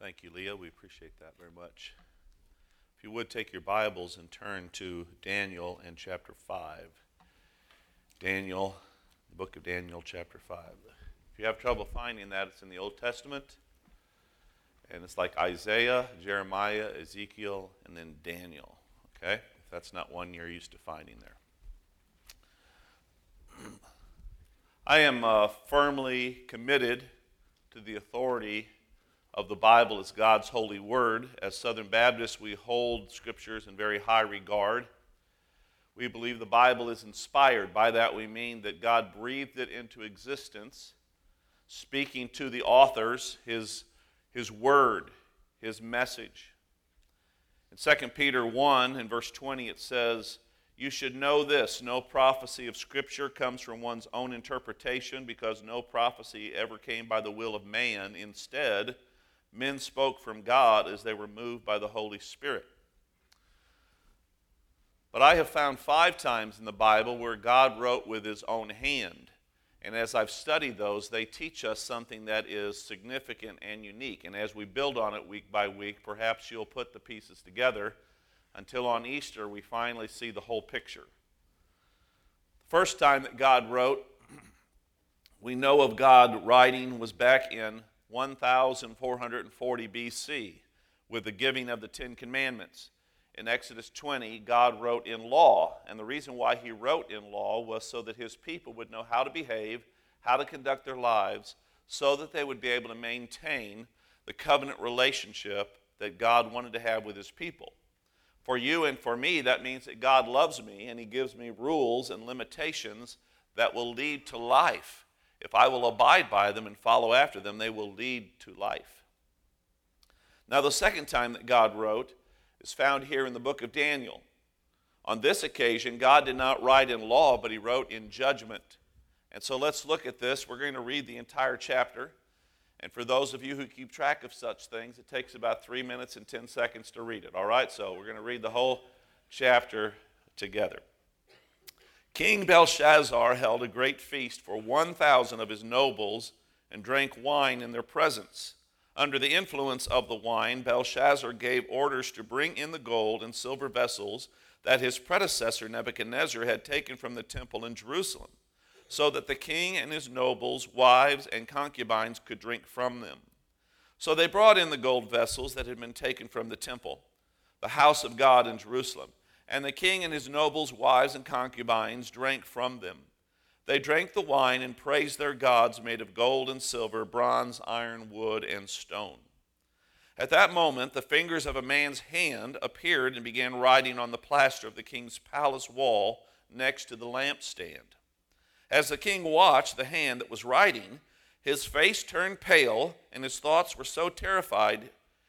Thank you, Leah. We appreciate that very much. If you would take your Bibles and turn to Daniel and chapter 5. Daniel, the book of Daniel, chapter 5. If you have trouble finding that, it's in the Old Testament. And it's like Isaiah, Jeremiah, Ezekiel, and then Daniel. Okay? If that's not one you're used to finding there. I am firmly committed to the authority of the Bible as God's holy word. As Southern Baptists, we hold scriptures in very high regard. We believe the Bible is inspired. By that we mean that God breathed it into existence, speaking to the authors his word, his message. In 2 Peter 1, in verse 20, it says, "You should know this, no prophecy of Scripture comes from one's own interpretation, because no prophecy ever came by the will of man. Instead, men spoke from God as they were moved by the Holy Spirit." But I have found 5 times in the Bible where God wrote with his own hand. And as I've studied those, they teach us something that is significant and unique. And as we build on it week by week, perhaps you'll put the pieces together until on Easter we finally see the whole picture. The first time that God wrote, we know of God writing, was back in 1440 BC with the giving of the 10 Commandments. In Exodus 20, God wrote in law, and the reason why he wrote in law was so that his people would know how to behave, how to conduct their lives, so that they would be able to maintain the covenant relationship that God wanted to have with his people. For you and for me, that means that God loves me, and he gives me rules and limitations that will lead to life. If I will abide by them and follow after them, they will lead to life. Now, the second time that God wrote is found here in the book of Daniel. On this occasion, God did not write in law, but he wrote in judgment. And so let's look at this. We're going to read the entire chapter. And for those of you who keep track of such things, it takes about 3 minutes and 10 seconds to read it. All right, so we're going to read the whole chapter together. King Belshazzar held a great feast for 1,000 of his nobles and drank wine in their presence. Under the influence of the wine, Belshazzar gave orders to bring in the gold and silver vessels that his predecessor Nebuchadnezzar had taken from the temple in Jerusalem, so that the king and his nobles, wives, and concubines could drink from them. So they brought in the gold vessels that had been taken from the temple, the house of God in Jerusalem, and the king and his nobles, wives, and concubines drank from them. They drank the wine and praised their gods made of gold and silver, bronze, iron, wood, and stone. At that moment, the fingers of a man's hand appeared and began writing on the plaster of the king's palace wall next to the lampstand. As the king watched the hand that was writing, his face turned pale, and his thoughts so terrified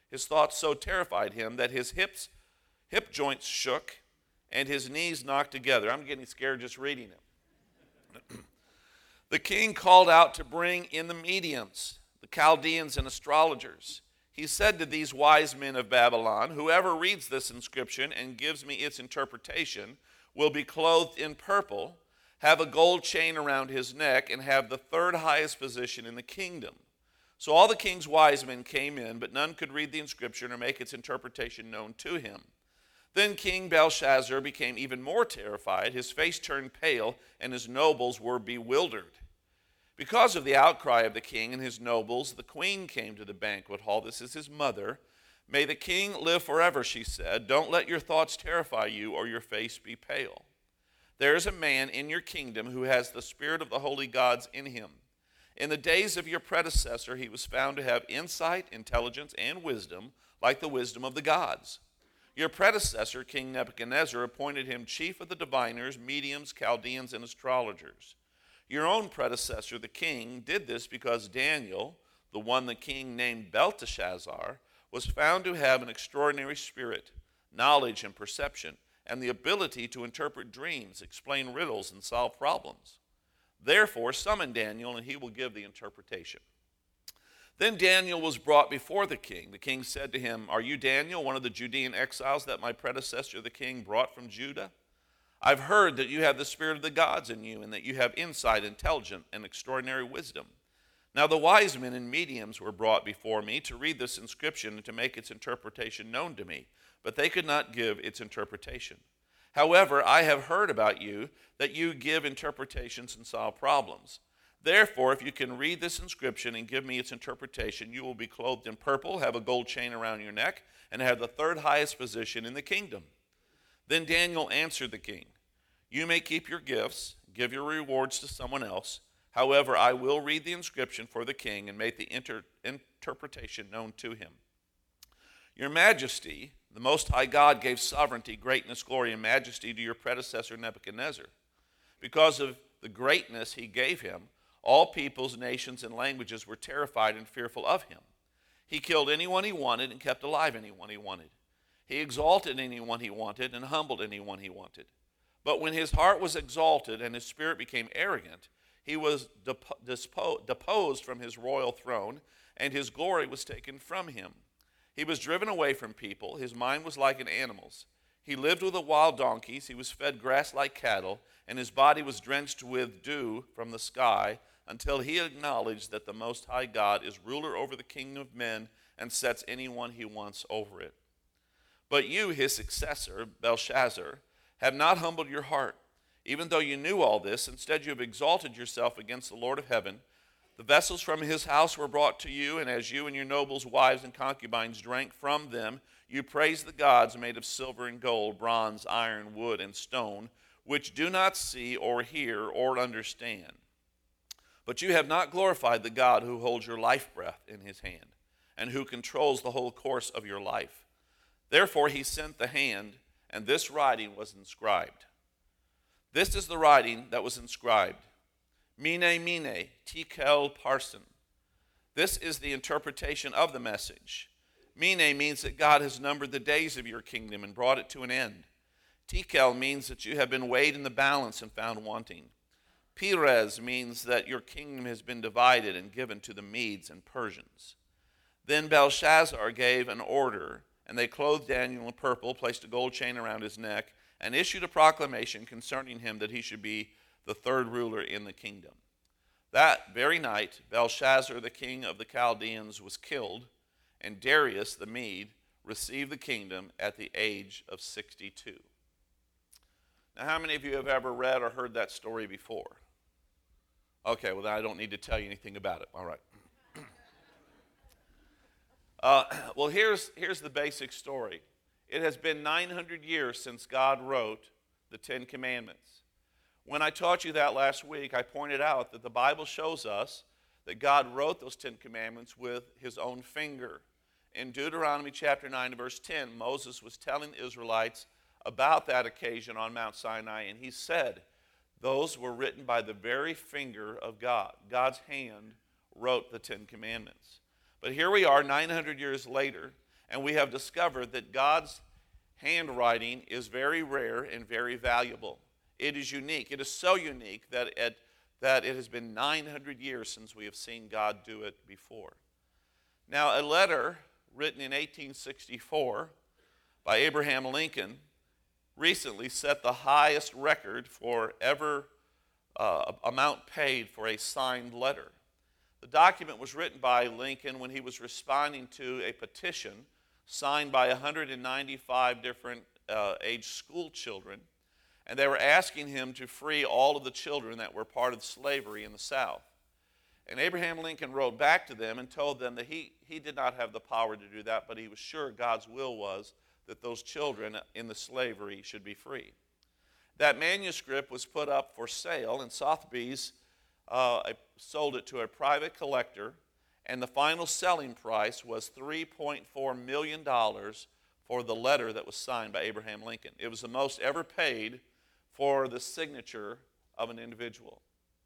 him that his hip joints shook and his knees knocked together. I'm getting scared just reading it. The king called out to bring in the mediums, the Chaldeans and astrologers. He said to these wise men of Babylon, "Whoever reads this inscription and gives me its interpretation will be clothed in purple, have a gold chain around his neck, and have the 3rd highest position in the kingdom." So all the king's wise men came in, but none could read the inscription or make its interpretation known to him. Then King Belshazzar became even more terrified. His face turned pale, and his nobles were bewildered. Because of the outcry of the king and his nobles, the queen came to the banquet hall. This is his mother. "May the king live forever," she said. "Don't let your thoughts terrify you or your face be pale. There is a man in your kingdom who has the spirit of the holy gods in him. In the days of your predecessor, he was found to have insight, intelligence, and wisdom, like the wisdom of the gods. Your predecessor, King Nebuchadnezzar, appointed him chief of the diviners, mediums, Chaldeans, and astrologers. Your own predecessor, the king, did this because Daniel, the one the king named Belteshazzar, was found to have an extraordinary spirit, knowledge and perception, and the ability to interpret dreams, explain riddles, and solve problems. Therefore, summon Daniel, and he will give the interpretation." Then Daniel was brought before the king. The king said to him, "Are you Daniel, one of the Judean exiles that my predecessor the king brought from Judah? I've heard that you have the spirit of the gods in you, and that you have insight, intelligence, and extraordinary wisdom. Now the wise men and mediums were brought before me to read this inscription and to make its interpretation known to me, but they could not give its interpretation. However, I have heard about you that you give interpretations and solve problems. Therefore, if you can read this inscription and give me its interpretation, you will be clothed in purple, have a gold chain around your neck, and have the third highest position in the kingdom. Then Daniel answered the king, you may keep your gifts, give your rewards to someone else. However, I will read the inscription for the king and make the interpretation known to him. Your majesty, the Most High God gave sovereignty, greatness, glory, and majesty to your predecessor Nebuchadnezzar. Because of the greatness he gave him, all peoples, nations, and languages were terrified and fearful of him. He killed anyone he wanted and kept alive anyone he wanted. He exalted anyone he wanted and humbled anyone he wanted. But when his heart was exalted and his spirit became arrogant, he was deposed from his royal throne, and his glory was taken from him. He was driven away from people. His mind was like an animal's. He lived with the wild donkeys. He was fed grass like cattle, and his body was drenched with dew from the sky, until he acknowledged that the Most High God is ruler over the kingdom of men and sets anyone he wants over it. But you, his successor, Belshazzar, have not humbled your heart. Even though you knew all this, instead you have exalted yourself against the Lord of heaven. The vessels from his house were brought to you, and as you and your nobles' wives and concubines drank from them, you praised the gods made of silver and gold, bronze, iron, wood, and stone, which do not see or hear or understand. But you have not glorified the God who holds your life breath in his hand, and who controls the whole course of your life. Therefore he sent the hand, and this writing was inscribed. This is the writing that was inscribed. Mene, mene, tekel parsin. This is the interpretation of the message. Mene means that God has numbered the days of your kingdom and brought it to an end. Tekel means that you have been weighed in the balance and found wanting. Perez means that your kingdom has been divided and given to the Medes and Persians. Then Belshazzar gave an order, and they clothed Daniel in purple, placed a gold chain around his neck, and issued a proclamation concerning him that he should be the third ruler in the kingdom. That very night, Belshazzar, the king of the Chaldeans, was killed, and Darius the Mede received the kingdom at the age of 62. Now, how many of you have ever read or heard that story before? Okay, well, then I don't need to tell you anything about it. All right. Well, here's the basic story. It has been 900 years since God wrote the Ten Commandments. When I taught you that last week, I pointed out that the Bible shows us that God wrote those Ten Commandments with his own finger. In Deuteronomy chapter 9 verse 10, Moses was telling the Israelites about that occasion on Mount Sinai, and he said, those were written by the very finger of God. God's hand wrote the Ten Commandments. But here we are 900 years later, and we have discovered that God's handwriting is very rare and very valuable. It is unique. It is so unique that it has been 900 years since we have seen God do it before. Now, a letter written in 1864 by Abraham Lincoln recently set the highest record for ever amount paid for a signed letter. The document was written by Lincoln when he was responding to a petition signed by 195 different age school children, and they were asking him to free all of the children that were part of slavery in the South. And Abraham Lincoln wrote back to them and told them that he did not have the power to do that, but he was sure God's will was that those children in the slavery should be free. That manuscript was put up for sale, and Sotheby's sold it to a private collector, and the final selling price was $3.4 million for the letter that was signed by Abraham Lincoln. It was the most ever paid for the signature of an individual.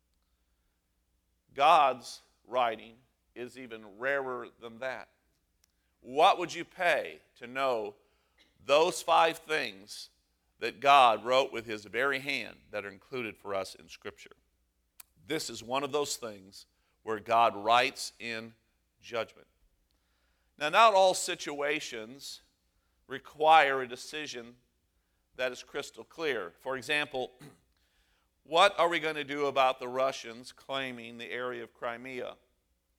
God's writing is even rarer than that. What would you pay to know those 5 things that God wrote with his very hand that are included for us in Scripture? This is one of those things where God writes in judgment. Now, not all situations require a decision that is crystal clear. For example, what are we going to do about the Russians claiming the area of Crimea?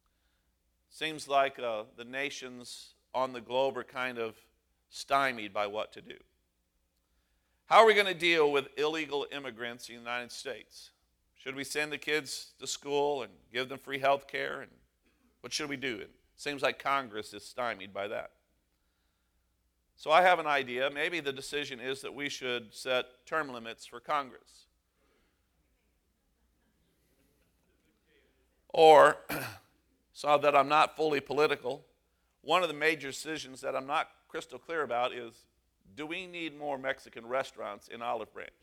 Seems like the nations on the globe are kind of stymied by what to do. How are we going to deal with illegal immigrants in the United States? Should we send the kids to school and give them free health care? And what should we do? It seems like Congress is stymied by that. So I have an idea. Maybe the decision is that we should set term limits for Congress. Or, so that I'm not fully political, one of the major decisions that I'm not crystal clear about is, do we need more Mexican restaurants in Olive Branch?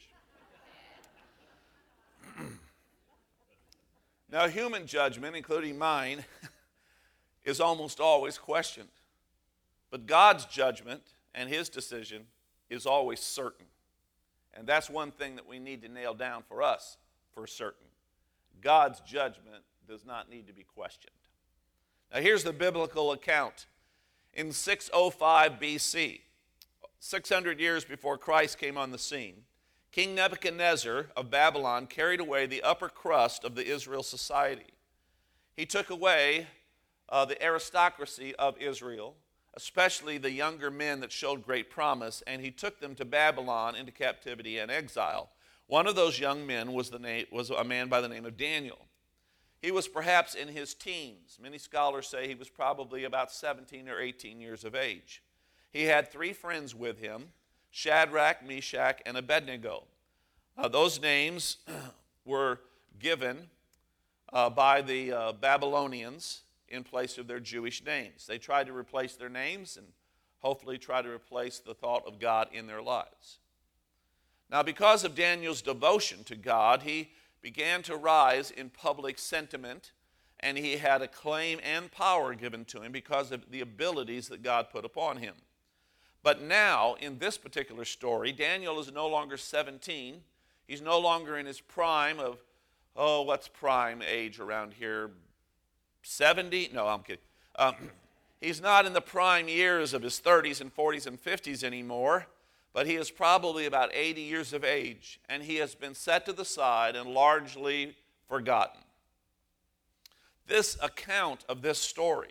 Now, human judgment, including mine, is almost always questioned. But God's judgment and his decision is always certain. And that's one thing that we need to nail down for us for certain. God's judgment does not need to be questioned. Now, here's the biblical account. In 605 BC, 600 years before Christ came on the scene, King Nebuchadnezzar of Babylon carried away the upper crust of the Israel society. He took away the aristocracy of Israel, especially the younger men that showed great promise, and he took them to Babylon into captivity and exile. One of those young men was a man by the name of Daniel. He was perhaps in his teens. Many scholars say he was probably about 17 or 18 years of age. He had 3 friends with him, Shadrach, Meshach, and Abednego. Those names were given by the Babylonians in place of their Jewish names. They tried to replace their names and hopefully try to replace the thought of God in their lives. Now, because of Daniel's devotion to God, he began to rise in public sentiment, and he had acclaim and power given to him because of the abilities that God put upon him. But now, in this particular story, Daniel is no longer 17. He's no longer in his prime of, what's prime age around here? 70? No, I'm kidding. He's not in the prime years of his 30s and 40s and 50s anymore, but he is probably about 80 years of age, and he has been set to the side and largely forgotten. This account of this story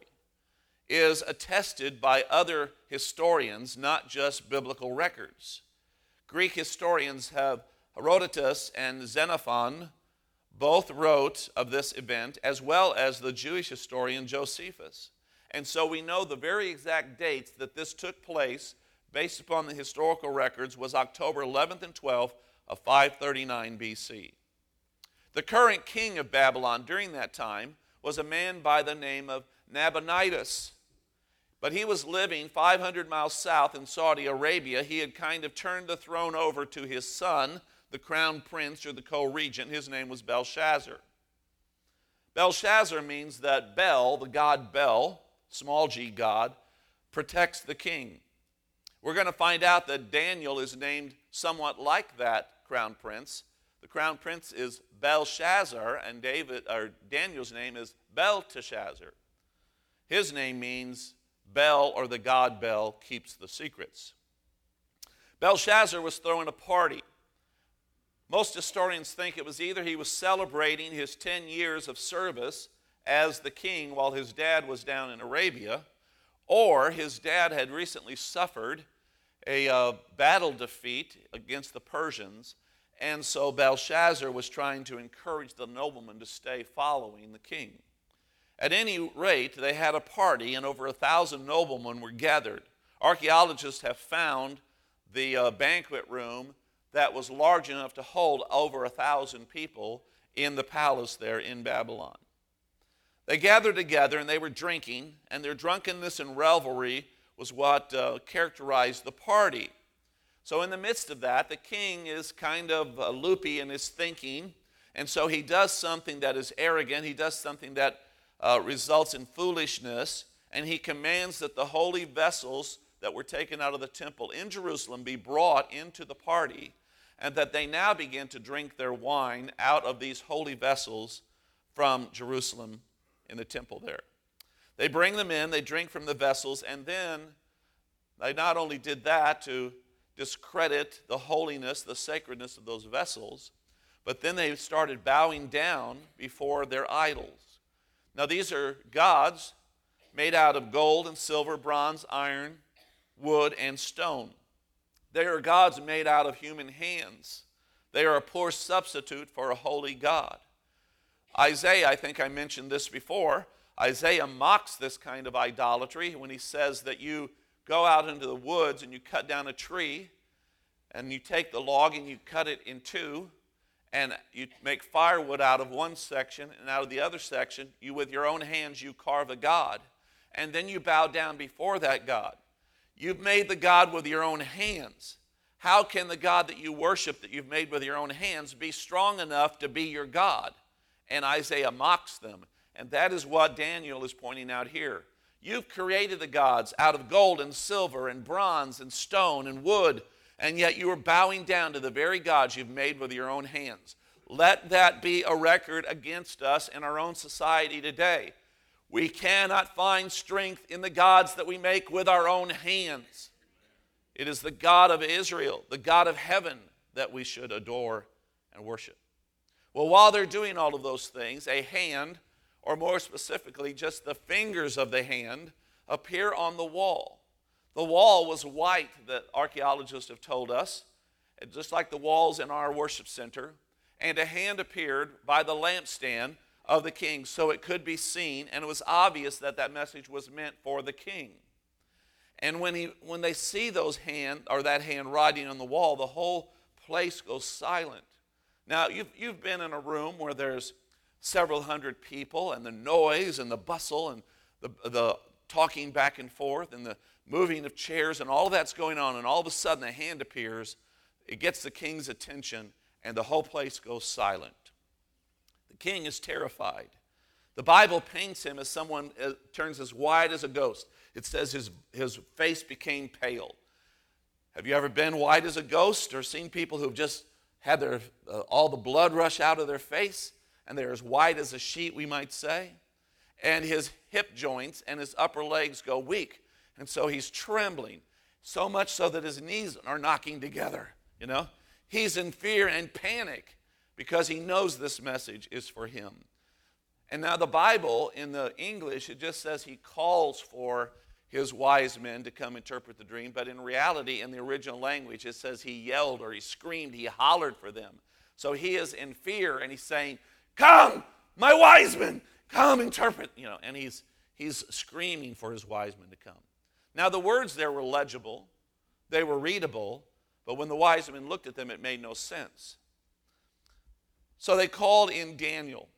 is attested by other historians, not just biblical records. Greek historians Herodotus and Xenophon both wrote of this event, as well as the Jewish historian Josephus. And so we know the very exact dates that this took place based upon the historical records was October 11th and 12th of 539 BC. The current king of Babylon during that time was a man by the name of Nabonidus. But he was living 500 miles south in Saudi Arabia. He had kind of turned the throne over to his son, the crown prince or the co-regent. His name was Belshazzar. Belshazzar means that Bel, the god Bel, small g God, protects the king. We're going to find out that Daniel is named somewhat like that crown prince. The crown prince is Belshazzar, and Daniel's name is Belteshazzar. His name means Bel, or the god Bel, keeps the secrets. Belshazzar was throwing a party. Most historians think it was either he was celebrating his 10 years of service as the king while his dad was down in Arabia, or his dad had recently suffered a battle defeat against the Persians, and so Belshazzar was trying to encourage the noblemen to stay following the king. At any rate, they had a party, and over 1,000 noblemen were gathered. Archaeologists have found the banquet room that was large enough to hold over 1,000 people in the palace there in Babylon. They gathered together and they were drinking, and their drunkenness and revelry was what characterized the party. So in the midst of that, the king is kind of loopy in his thinking, and so he does something that is arrogant. He does something that results in foolishness, and he commands that the holy vessels that were taken out of the temple in Jerusalem be brought into the party, and that they now begin to drink their wine out of these holy vessels from Jerusalem in the temple there. They bring them in, they drink from the vessels, and then they not only did that to discredit the holiness, the sacredness of those vessels, but then they started bowing down before their idols. Now these are gods made out of gold and silver, bronze, iron, wood, and stone. They are gods made out of human hands. They are a poor substitute for a holy God. Isaiah, I think I mentioned this before, Isaiah mocks this kind of idolatry when he says that you go out into the woods and you cut down a tree and you take the log and you cut it in two and you make firewood out of one section, and out of the other section, you with your own hands you carve a god, and then you bow down before that god. You've made the god with your own hands. How can the God that you worship, that you've made with your own hands, be strong enough to be your God? And Isaiah mocks them. And that is what Daniel is pointing out here. You've created the gods out of gold and silver and bronze and stone and wood, and yet you are bowing down to the very gods you've made with your own hands. Let that be a record against us in our own society today. We cannot find strength in the gods that we make with our own hands. It is the God of Israel, the God of heaven, that we should adore and worship. Well, while they're doing all of those things, a hand, or more specifically, just the fingers of the hand, appear on the wall. The wall was white, that archaeologists have told us, just like the walls in our worship center. And a hand appeared by the lampstand of the king, so it could be seen, and it was obvious that that message was meant for the king. And when they see that hand writing on the wall, the whole place goes silent. Now, you've been in a room where there's several hundred people, and the noise and the bustle and the talking back and forth and the moving of chairs and all of that's going on, and all of a sudden a hand appears. It gets the king's attention, and the whole place goes silent. The king is terrified. The Bible paints him as someone turns as white as a ghost. It says his face became pale. Have you ever been white as a ghost or seen people who've just had all the blood rush out of their face and they're as white as a sheet, we might say? And his hip joints and his upper legs go weak. And so he's trembling, so much so that his knees are knocking together, He's in fear and panic because he knows this message is for him. And now the Bible, in the English, it just says he calls for his wise men to come interpret the dream. But in reality, in the original language, it says he yelled or he screamed, he hollered for them. So he is in fear and he's saying, "Come, my wise men, come interpret." And he's screaming for his wise men to come. Now the words there were legible, they were readable, but when the wise men looked at them, it made no sense. So they called in Daniel.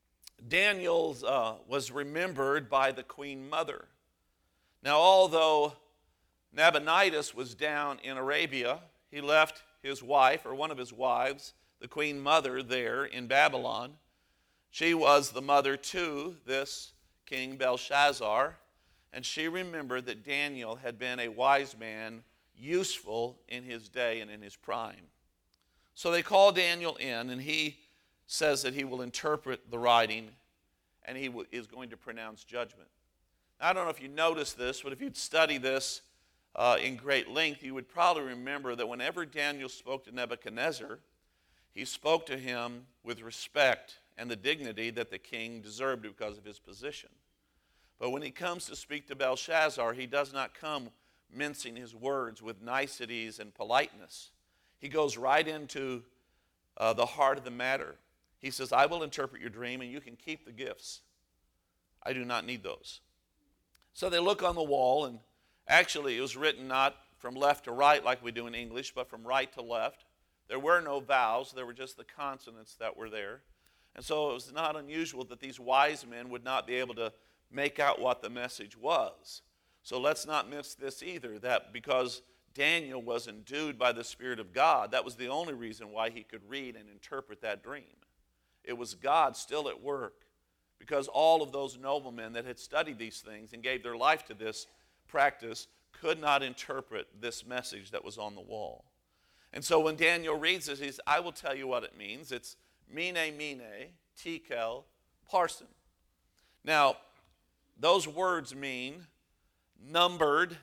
Daniel was remembered by the queen mother. Now, although Nabonidus was down in Arabia, he left his wife, or one of his wives, the queen mother there in Babylon. She was the mother to this King Belshazzar, and she remembered that Daniel had been a wise man, useful in his day and in his prime. So they call Daniel in, and he says that he will interpret the writing, and he is going to pronounce judgment. Now, I don't know if you noticed this, but if you'd study this in great length, you would probably remember that whenever Daniel spoke to Nebuchadnezzar, he spoke to him with respect and the dignity that the king deserved because of his position. But when he comes to speak to Belshazzar, he does not come mincing his words with niceties and politeness. He goes right into the heart of the matter. He says, "I will interpret your dream and you can keep the gifts. I do not need those." So they look on the wall, and actually it was written not from left to right like we do in English, but from right to left. There were no vowels, there were just the consonants that were there. And so it was not unusual that these wise men would not be able to make out what the message was. So let's not miss this either, that because Daniel was endued by the Spirit of God, that was the only reason why he could read and interpret that dream. It was God still at work, because all of those noblemen that had studied these things and gave their life to this practice could not interpret this message that was on the wall. And so when Daniel reads it, he says, "I will tell you what it means. It's mene, mene, tekel, parsin." Now, those words mean numbered,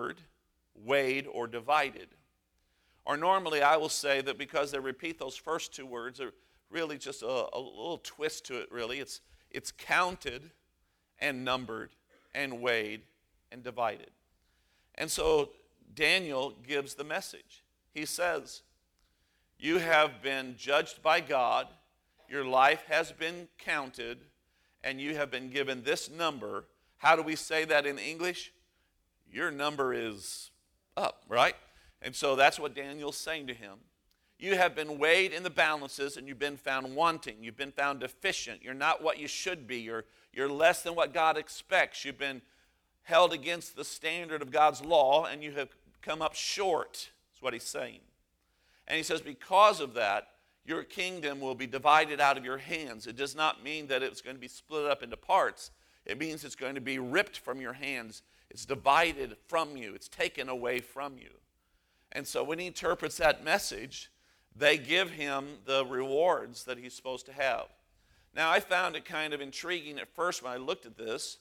weighed, or divided. Or normally I will say that because they repeat those first two words, they're really just a little twist to it, really. It's counted and numbered and weighed and divided. And so Daniel gives the message. He says, you have been judged by God, your life has been counted, and you have been given this number. How do we say that in English? Your number is up, right? And so that's what Daniel's saying to him. You have been weighed in the balances and you've been found wanting. You've been found deficient. You're not what you should be. You're less than what God expects. You've been held against the standard of God's law and you have come up short. That's what he's saying. And he says because of that, your kingdom will be divided out of your hands. It does not mean that it's going to be split up into parts. It means it's going to be ripped from your hands. It's divided from you. It's taken away from you. And so when he interprets that message, they give him the rewards that he's supposed to have. Now, I found it kind of intriguing at first when I looked at this.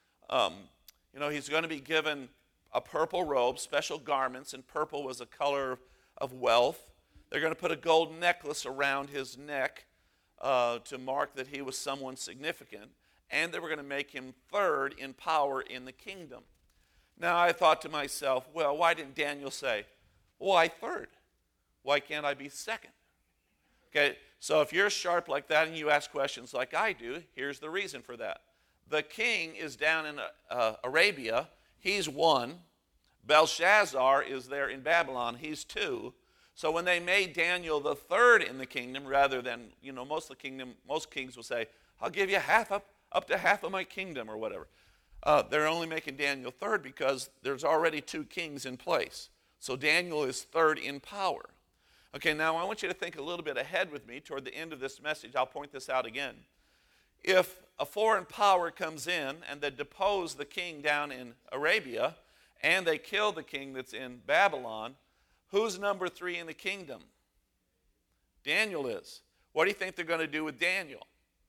He's going to be given a purple robe, special garments, and purple was a color of wealth. They're going to put a gold necklace around his neck to mark that he was someone significant. And they were going to make him third in power in the kingdom. Now, I thought to myself, well, why didn't Daniel say, why third? Why can't I be second? Okay, so if you're sharp like that and you ask questions like I do, here's the reason for that. The king is down in Arabia. He's one. Belshazzar is there in Babylon. He's two. So when they made Daniel the third in the kingdom, rather than, most kings will say, I'll give you up to half of my kingdom or whatever. They're only making Daniel third because there's already two kings in place. So Daniel is third in power. Okay, now I want you to think a little bit ahead with me toward the end of this message. I'll point this out again. If a foreign power comes in and they depose the king down in Arabia and they kill the king that's in Babylon, who's number 3 in the kingdom? Daniel is. What do you think they're going to do with Daniel?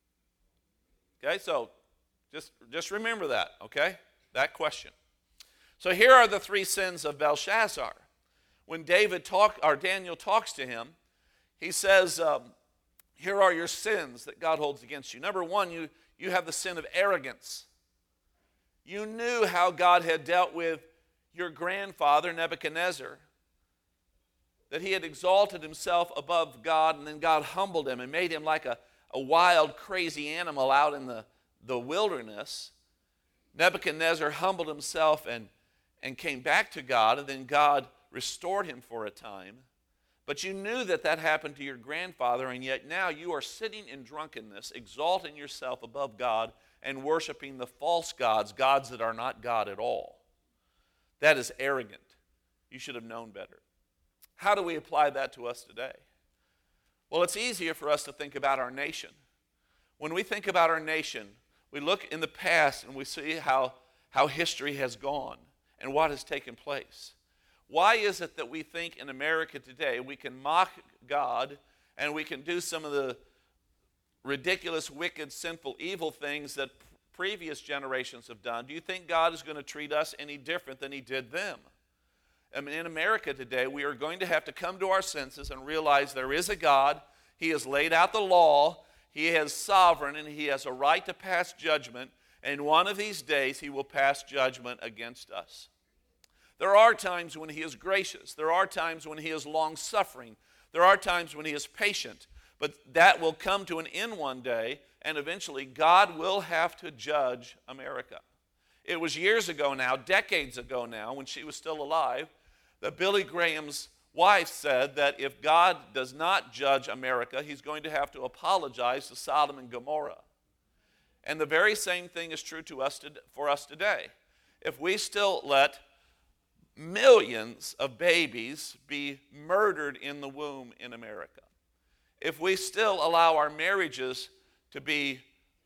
Okay, so just remember that, okay? That question. So here are the 3 sins of Belshazzar. When Daniel talks to him, he says, here are your sins that God holds against you. Number 1, you have the sin of arrogance. You knew how God had dealt with your grandfather, Nebuchadnezzar, that he had exalted himself above God, and then God humbled him and made him like a wild, crazy animal out in the wilderness. Nebuchadnezzar humbled himself and came back to God, and then God restored him for a time. But you knew that happened to your grandfather, and yet now you are sitting in drunkenness, exalting yourself above God and worshiping the false gods that are not God at all. That is arrogant. You should have known better. How do we apply that to us today? Well, it's easier for us to think about our nation. When we think about our nation, we look in the past and we see how history has gone and what has taken place. Why is it that we think in America today we can mock God and we can do some of the ridiculous, wicked, sinful, evil things that previous generations have done? Do you think God is going to treat us any different than he did them? I mean, in America today, we are going to have to come to our senses and realize there is a God. He has laid out the law. He is sovereign, and he has a right to pass judgment. And one of these days, he will pass judgment against us. There are times when he is gracious. There are times when he is long-suffering. There are times when he is patient. But that will come to an end one day, and eventually God will have to judge America. It was years ago now, decades ago now, when she was still alive, that Billy Graham's wife said that if God does not judge America, he's going to have to apologize to Sodom and Gomorrah. And the very same thing is true for us today. If we still let millions of babies be murdered in the womb in America, if we still allow our marriages to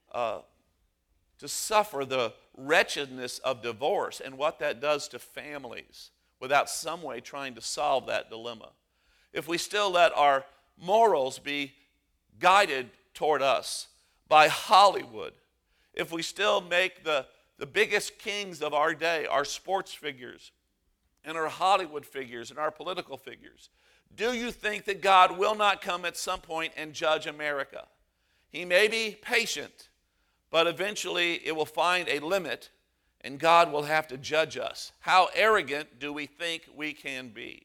suffer the wretchedness of divorce and what that does to families without some way trying to solve that dilemma, if we still let our morals be guided toward us by Hollywood, if we still make the biggest kings of our day our sports figures and our Hollywood figures and our political figures, do you think that God will not come at some point and judge America? He may be patient, but eventually it will find a limit, and God will have to judge us. How arrogant do we think we can be?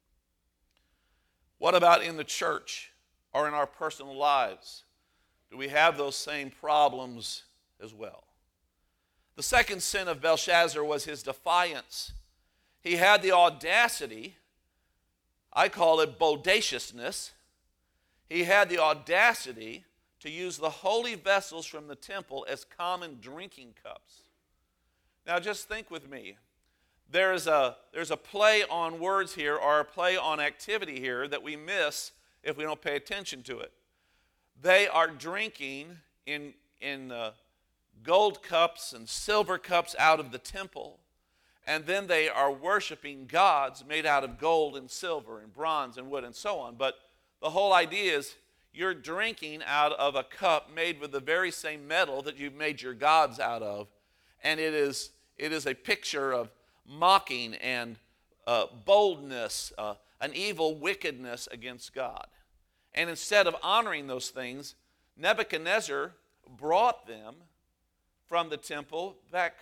What about in the church or in our personal lives? Do we have those same problems as well? The second sin of Belshazzar was his defiance. He had the audacity, I call it bodaciousness. He had the audacity to use the holy vessels from the temple as common drinking cups. Now just think with me. There's a play on words here, or a play on activity here that we miss if we don't pay attention to it. They are drinking in gold cups and silver cups out of the temple, and then they are worshiping gods made out of gold and silver and bronze and wood and so on. But the whole idea is you're drinking out of a cup made with the very same metal that you've made your gods out of, and it is a picture of mocking and boldness, an evil wickedness against God. And instead of honoring those things, Nebuchadnezzar brought them from the temple back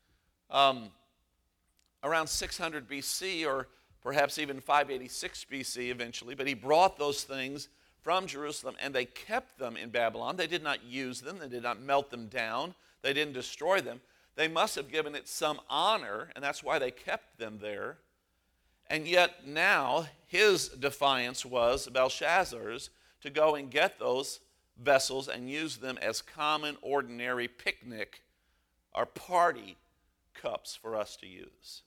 around 600 BC, or perhaps even 586 BC eventually. But he brought those things from Jerusalem, and they kept them in Babylon. They did not use them. They did not melt them down. They didn't destroy them. They must have given it some honor, and that's why they kept them there. And yet now his defiance was, Belshazzar's, to go and get those vessels and use them as common, ordinary picnic or party cups for us to use.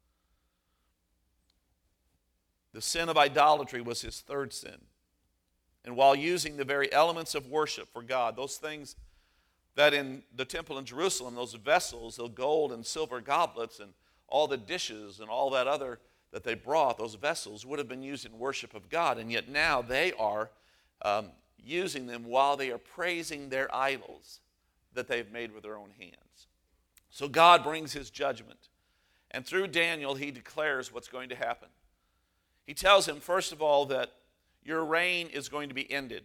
The sin of idolatry was his third sin. And while using the very elements of worship for God, those things that in the temple in Jerusalem, those vessels, the gold and silver goblets and all the dishes and all that other that they brought, those vessels would have been used in worship of God. And yet now they are using them while they are praising their idols that they've made with their own hands. So God brings his judgment. And through Daniel, he declares what's going to happen. He tells him, first of all, that your reign is going to be ended.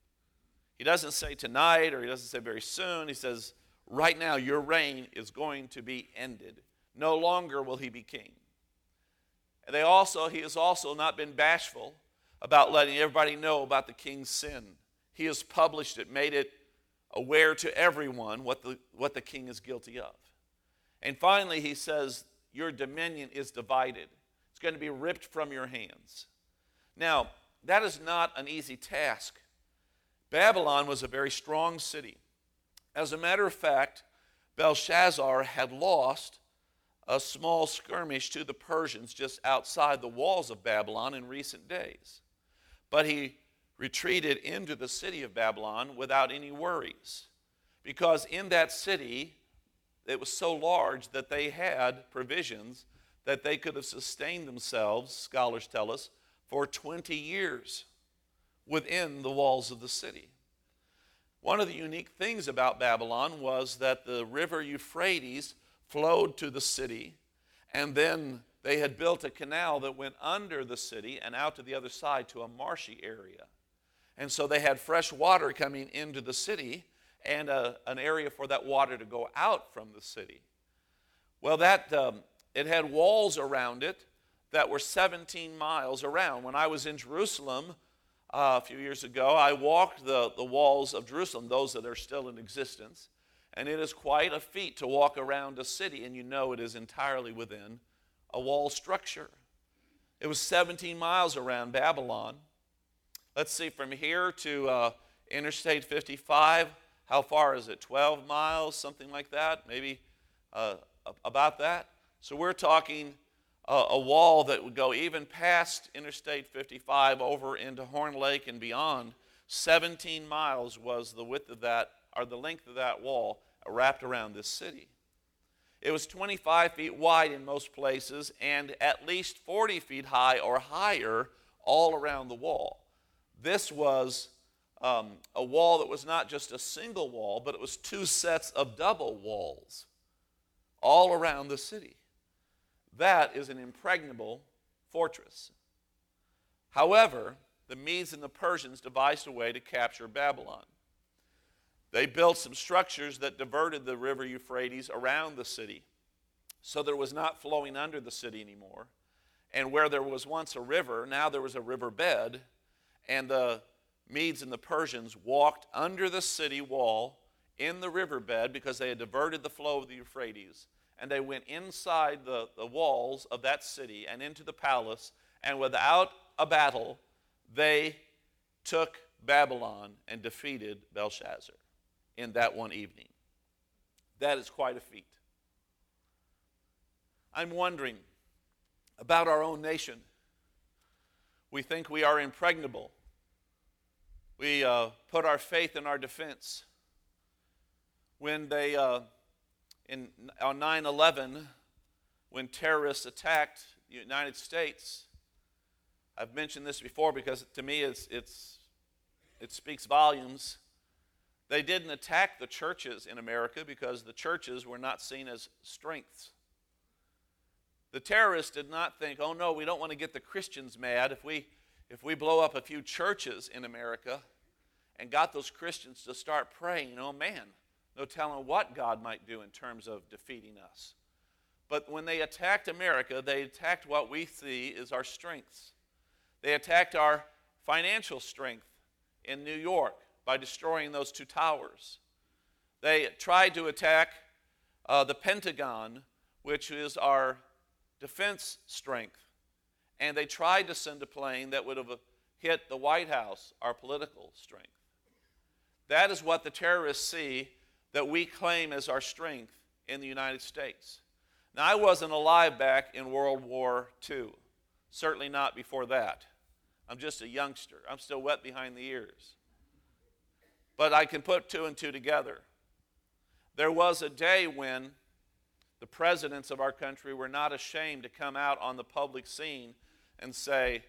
He doesn't say tonight, or he doesn't say very soon. He says, right now, your reign is going to be ended. No longer will he be king. And he has also not been bashful about letting everybody know about the king's sin. He has published it, made it aware to everyone what the king is guilty of. And finally, he says, your dominion is divided. It's going to be ripped from your hands. Now, that is not an easy task. Babylon was a very strong city. As a matter of fact, Belshazzar had lost a small skirmish to the Persians just outside the walls of Babylon in recent days. But he retreated into the city of Babylon without any worries, because in that city, it was so large that they had provisions that they could have sustained themselves, scholars tell us, for 20 years within the walls of the city. One of the unique things about Babylon was that the river Euphrates flowed to the city, and then they had built a canal that went under the city and out to the other side to a marshy area. And so they had fresh water coming into the city and an area for that water to go out from the city. Well, it had walls around it that were 17 miles around. When I was in Jerusalem a few years ago, I walked the walls of Jerusalem, those that are still in existence, and it is quite a feat to walk around a city, and you know it is entirely within a wall structure. It was 17 miles around Babylon. Let's see, from here to Interstate 55, how far is it? 12 miles, something like that, maybe about that. So we're talking a wall that would go even past Interstate 55 over into Horn Lake and beyond. 17 miles was the width of that, or the length of that wall wrapped around this city. It was 25 feet wide in most places and at least 40 feet high or higher all around the wall. This was a wall that was not just a single wall, but it was two sets of double walls all around the city. That is an impregnable fortress. However, the Medes and the Persians devised a way to capture Babylon. They built some structures that diverted the river Euphrates around the city. So there was not flowing under the city anymore. And where there was once a river, now there was a riverbed, and the Medes and the Persians walked under the city wall in the riverbed because they had diverted the flow of the Euphrates, and they went inside the walls of that city and into the palace, and without a battle, they took Babylon and defeated Belshazzar in that one evening. That is quite a feat. I'm wondering about our own nation. We think we are impregnable. We put our faith in our defense. When they, on 9/11, when terrorists attacked the United States, I've mentioned this before because to me it speaks volumes. They didn't attack the churches in America because the churches were not seen as strengths. The terrorists did not think, oh no, we don't want to get the Christians mad if we blow up a few churches in America and got those Christians to start praying. Oh man, no telling what God might do in terms of defeating us. But when they attacked America, they attacked what we see as our strengths. They attacked our financial strength in New York by destroying those 2 towers. They tried to attack the Pentagon, which is our defense strength. And they tried to send a plane that would have hit the White House, our political strength. That is what the terrorists see that we claim as our strength in the United States. Now, I wasn't alive back in World War II. Certainly not before that. I'm just a youngster. I'm still wet behind the ears. But I can put 2 and 2 together. There was a day when the presidents of our country were not ashamed to come out on the public scene and say,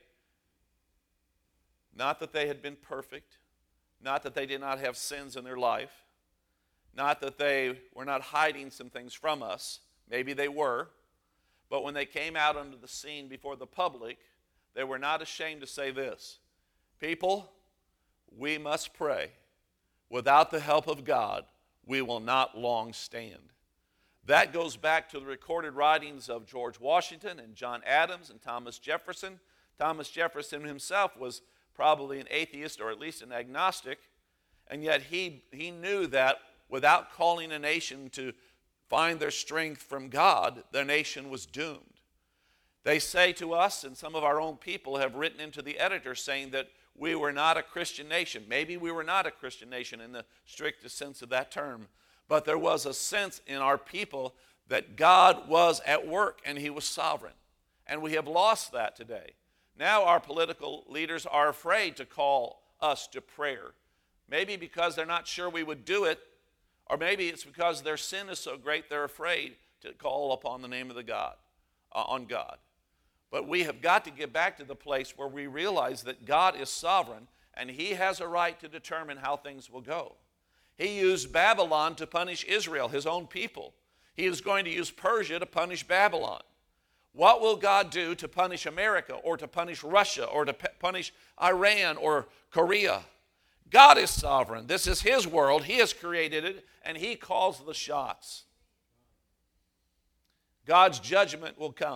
not that they had been perfect, not that they did not have sins in their life, not that they were not hiding some things from us. Maybe they were. But when they came out onto the scene before the public, they were not ashamed to say this: people, we must pray. Without the help of God, we will not long stand. That goes back to the recorded writings of George Washington and John Adams and Thomas Jefferson. Thomas Jefferson himself was probably an atheist or at least an agnostic, and yet he knew that without calling a nation to find their strength from God, the nation was doomed. They say to us, and some of our own people have written into the editor saying that we were not a Christian nation. Maybe we were not a Christian nation in the strictest sense of that term. But there was a sense in our people that God was at work and he was sovereign. And we have lost that today. Now our political leaders are afraid to call us to prayer. Maybe because they're not sure we would do it, or maybe it's because their sin is so great they're afraid to call upon the name of on God. But we have got to get back to the place where we realize that God is sovereign and he has a right to determine how things will go. He used Babylon to punish Israel, his own people. He is going to use Persia to punish Babylon. What will God do to punish America or to punish Russia or to punish Iran or Korea? God is sovereign. This is his world. He has created it, and he calls the shots. God's judgment will come.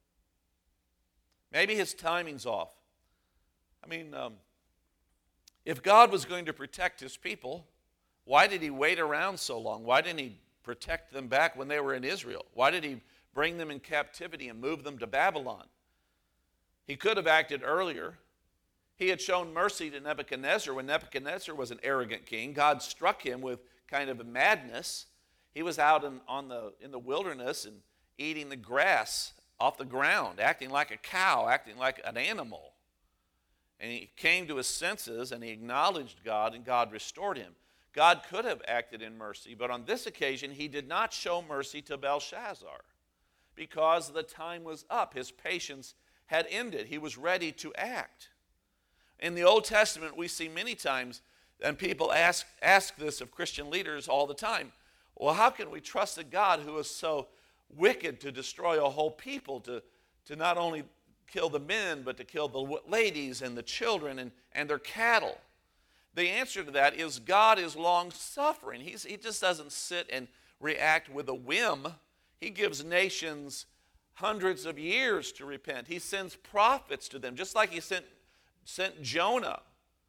Maybe his timing's off. I mean, if God was going to protect his people, why did he wait around so long? Why didn't he protect them back when they were in Israel? Why did he bring them in captivity and move them to Babylon? He could have acted earlier. He had shown mercy to Nebuchadnezzar when Nebuchadnezzar was an arrogant king. God struck him with kind of a madness. He was out in the wilderness and eating the grass off the ground, acting like a cow, acting like an animal. And he came to his senses and he acknowledged God, and God restored him. God could have acted in mercy, but on this occasion he did not show mercy to Belshazzar because the time was up. His patience had ended. He was ready to act. In the Old Testament, we see many times, and people ask this of Christian leaders all the time, well, how can we trust a God who is so wicked to destroy a whole people, to not only kill the men, but to kill the ladies and the children and their cattle? The answer to that is God is long-suffering. He just doesn't sit and react with a whim. He gives nations hundreds of years to repent. He sends prophets to them, just like he sent Jonah.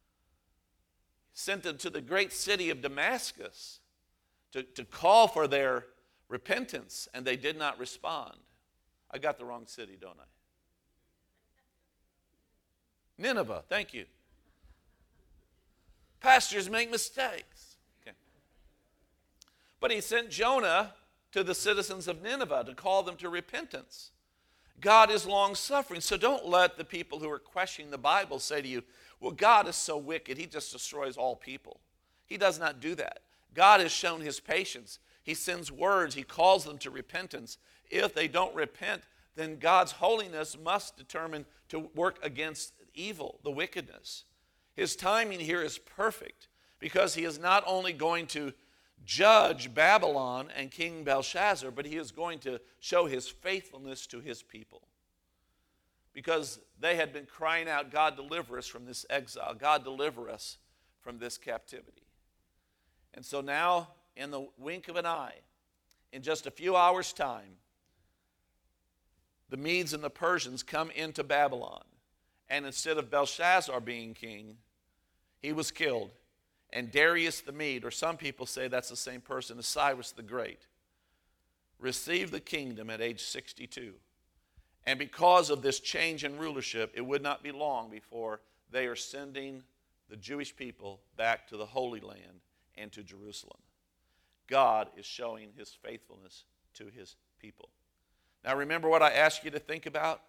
Sent them to the great city of Damascus to call for their repentance, and they did not respond. I got the wrong city, don't I? Nineveh, thank you. Pastors make mistakes. Okay. But he sent Jonah to the citizens of Nineveh to call them to repentance. God is long-suffering, so don't let the people who are questioning the Bible say to you, well, God is so wicked, he just destroys all people. He does not do that. God has shown his patience. He sends words. He calls them to repentance. If they don't repent, then God's holiness must determine to work against evil, the wickedness. His timing here is perfect because he is not only going to judge Babylon and King Belshazzar, but he is going to show his faithfulness to his people. Because they had been crying out, God, deliver us from this exile. God, deliver us from this captivity. And so now, in the wink of an eye, in just a few hours' time, the Medes and the Persians come into Babylon. And instead of Belshazzar being king, he was killed. And Darius the Mede, or some people say that's the same person as Cyrus the Great, received the kingdom at age 62. And because of this change in rulership, it would not be long before they are sending the Jewish people back to the Holy Land and to Jerusalem. God is showing his faithfulness to his people. Now remember what I asked you to think about?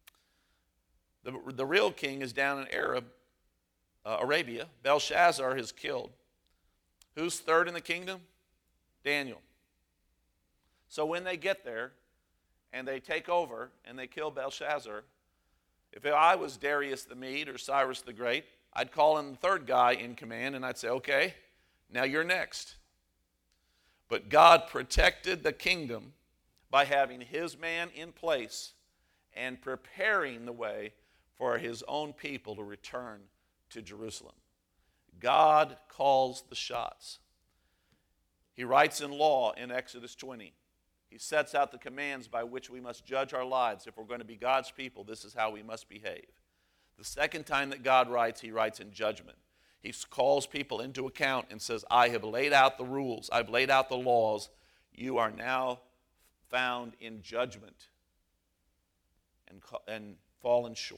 The real king is down in Arabia. Belshazzar is killed. Who's third in the kingdom? Daniel. So when they get there and they take over and they kill Belshazzar, if I was Darius the Mede or Cyrus the Great, I'd call in the third guy in command and I'd say, okay, now you're next. But God protected the kingdom by having his man in place and preparing the way for his own people to return to Jerusalem. God calls the shots. He writes in law in Exodus 20. He sets out the commands by which we must judge our lives. If we're going to be God's people, this is how we must behave. The second time that God writes, he writes in judgment. He calls people into account and says, I have laid out the rules. I've laid out the laws. You are now found in judgment and fallen short.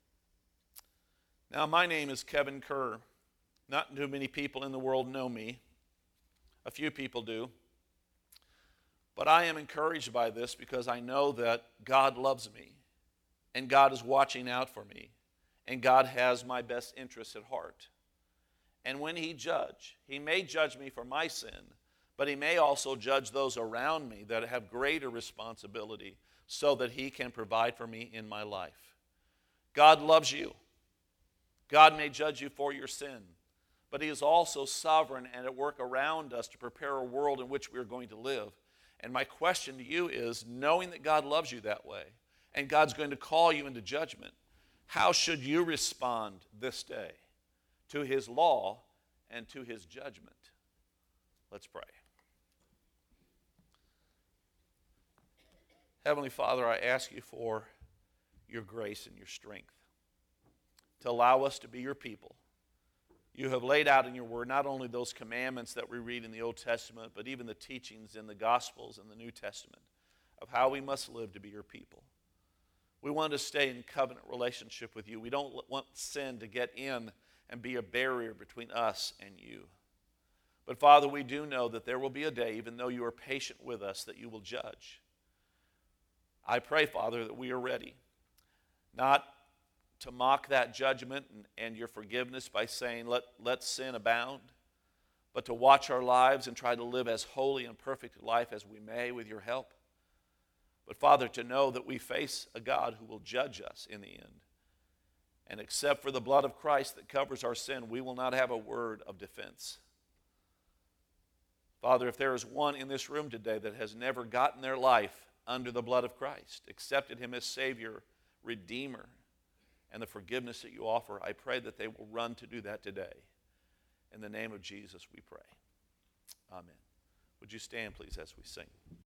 Now, my name is Kevin Kerr. Not too many people in the world know me. A few people do. But I am encouraged by this because I know that God loves me, and God is watching out for me, and God has my best interests at heart. And when he may judge me for my sin, but he may also judge those around me that have greater responsibility so that he can provide for me in my life. God loves you. God may judge you for your sin, but he is also sovereign and at work around us to prepare a world in which we are going to live. And my question to you is, knowing that God loves you that way, and God's going to call you into judgment, how should you respond this day to his law and to his judgment? Let's pray. Heavenly Father, I ask you for your grace and your strength to allow us to be your people. You have laid out in your word not only those commandments that we read in the Old Testament, but even the teachings in the Gospels and the New Testament of how we must live to be your people. We want to stay in covenant relationship with you. We don't want sin to get in and be a barrier between us and you. But Father, we do know that there will be a day, even though you are patient with us, that you will judge. I pray, Father, that we are ready, not to mock that judgment and your forgiveness by saying, let sin abound, but to watch our lives and try to live as holy and perfect a life as we may with your help. But Father, to know that we face a God who will judge us in the end. And except for the blood of Christ that covers our sin, we will not have a word of defense. Father, if there is one in this room today that has never gotten their life under the blood of Christ, accepted him as Savior, Redeemer, and the forgiveness that you offer, I pray that they will run to do that today. In the name of Jesus we pray. Amen. Would you stand, please, as we sing?